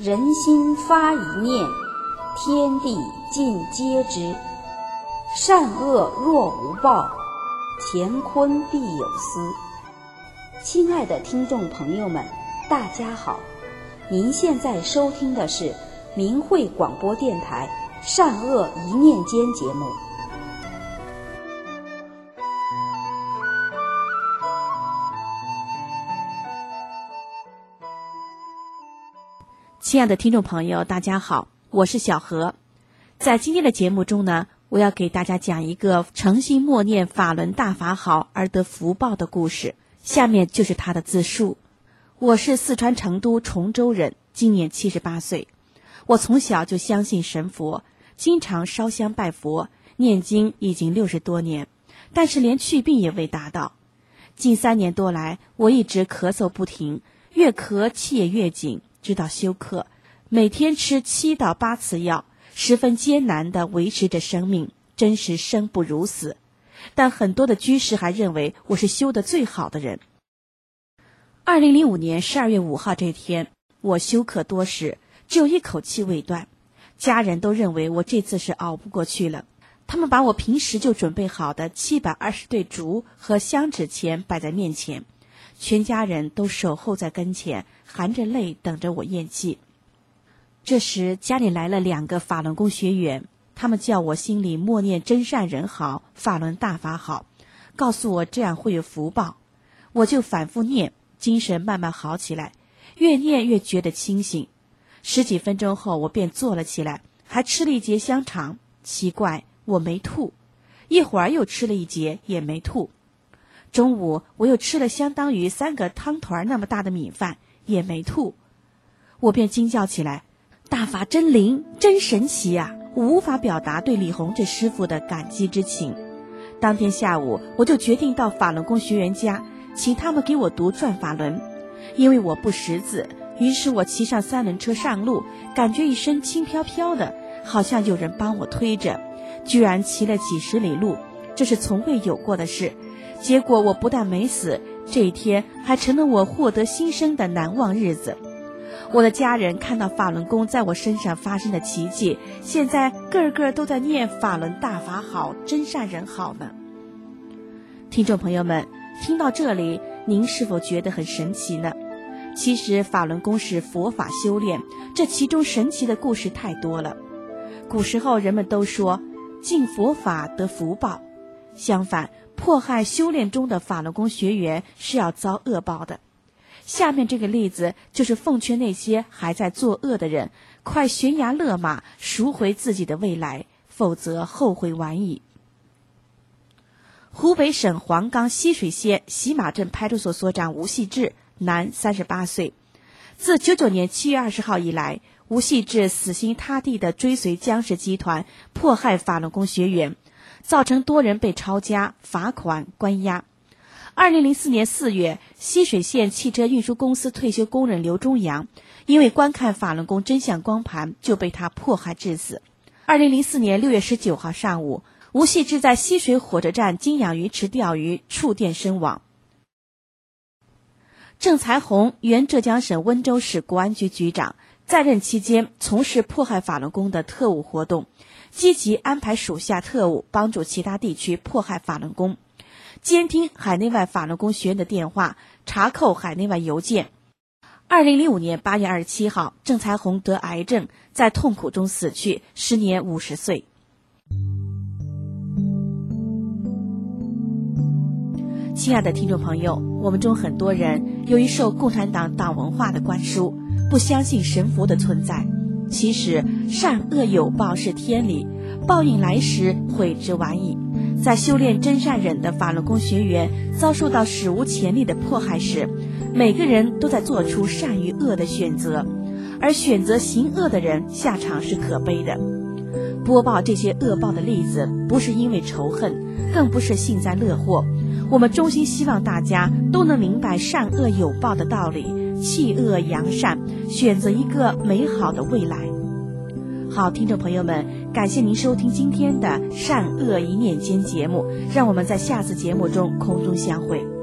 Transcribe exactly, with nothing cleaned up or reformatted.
人心发一念，天地尽皆知。善恶若无报，乾坤必有私。亲爱的听众朋友们，大家好，您现在收听的是明慧广播电台善恶一念间节目。 亲爱的听众朋友，大家好，我是小何。在今天的节目中呢，我要给大家讲一个诚心默念法轮大法好而得福报的故事。下面就是他的自述。我是四川成都崇州人，今年七十八岁。我从小就相信神佛，经常烧香拜佛，念经已经六十多年，但是连祛病也未达到。近三年多来，我一直咳嗽不停，越咳气也越紧，直到休克，每天吃七到八次药，十分艰难地维持着生命，真是生不如死。但很多的居士还认为我是修得最好的人。二零零五年十二月五号这天，我休克多时，只有一口气未断。家人都认为我这次是熬不过去了，他们把我平时就准备好的七百二十对烛和香纸钱摆在面前，全家人都守候在跟前，含着泪等着我咽气。这时家里来了两个法轮功学员，他们叫我心里默念真善人好，法轮大法好，告诉我这样会有福报。我就反复念，精神慢慢好起来，越念越觉得清醒。十几分钟后我便坐了起来，还吃了一节香肠，奇怪，我没吐。一会儿又吃了一节，也没吐。中午我又吃了相当于三个汤团那么大的米饭，也没吐。我便惊叫起来，大法真灵，真神奇啊！我无法表达对李洪志师傅的感激之情。当天下午我就决定到法轮功学员家，请他们给我读转法轮。因为我不识字，于是我骑上三轮车上路，感觉一身轻飘飘的，好像有人帮我推着，居然骑了几十里路，这是从未有过的事。结果我不但没死，这一天还成了我获得新生的难忘日子。我的家人看到法轮功在我身上发生的奇迹，现在个个都在念法轮大法好，真善人好呢。听众朋友们，听到这里，您是否觉得很神奇呢？其实法轮功是佛法修炼，这其中神奇的故事太多了。古时候人们都说敬佛法得福报，相反，迫害修炼中的法轮功学员是要遭恶报的。下面这个例子就是奉劝那些还在作恶的人，快悬崖勒马，赎回自己的未来，否则后悔晚矣。湖北省黄冈浠水县洗马镇派出所所长吴细志，男，三十八岁。自九九年七月二十号以来，吴细志死心塌地地追随江氏集团，迫害法轮功学员，造成多人被抄家、罚款、关押。二零零四年四月，浠水县汽车运输公司退休工人刘忠阳因为观看法轮功真相光盘，就被他迫害致死。二零零四年六月十九号上午，吴细志在浠水火车站金养鱼池钓鱼，触电身亡。郑才红原浙江省温州市国安局局长，在任期间从事迫害法轮功的特务活动，积极安排属下特务帮助其他地区迫害法轮功，监听海内外法轮功学员的电话，查扣海内外邮件。二零零五年八月二十七号，郑才红得癌症，在痛苦中死去，时年五十岁。亲爱的听众朋友，我们中很多人由于受共产党党文化的灌输，不相信神佛的存在。其实善恶有报是天理，报应来时悔之晚矣。在修炼真善忍的法轮功学员遭受到史无前例的迫害时，每个人都在做出善与恶的选择，而选择行恶的人下场是可悲的。播报这些恶报的例子，不是因为仇恨，更不是幸灾乐祸，我们衷心希望大家都能明白善恶有报的道理，弃恶扬善，选择一个美好的未来。好，听众朋友们，感谢您收听今天的善恶一念间节目，让我们在下次节目中空中相会。